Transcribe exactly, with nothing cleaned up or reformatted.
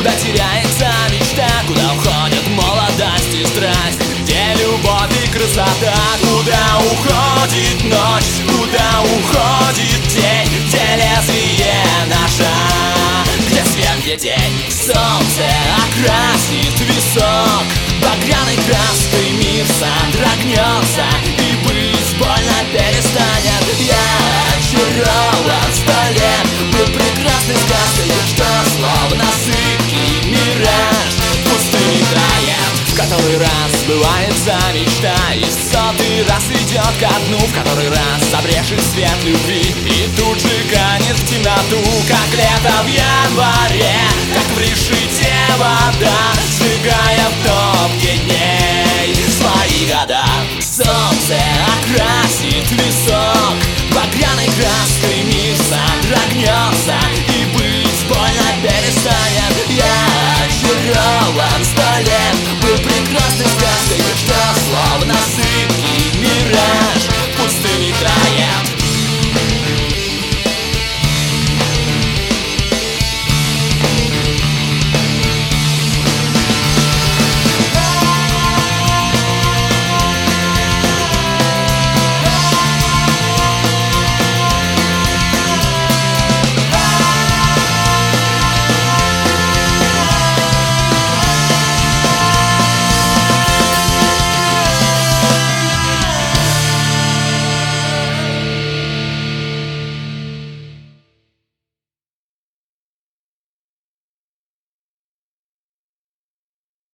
Куда теряется мечта, куда уходят молодость и страсть, где любовь и красота. Куда уходит ночь, куда уходит день, где лезвие ножа, где свет, где день. Солнце окрасит висок багряной краской, мир содрогнется и быть больно перестанет. Я очарован сто лет, был прекрасной сказкой, что словно сыпкий мираж пустыни тает. В который раз сбывается мечта, и сотый раз идет ко дну, в который раз забрешет свет любви и тут же канет в темноту, как лето в январе.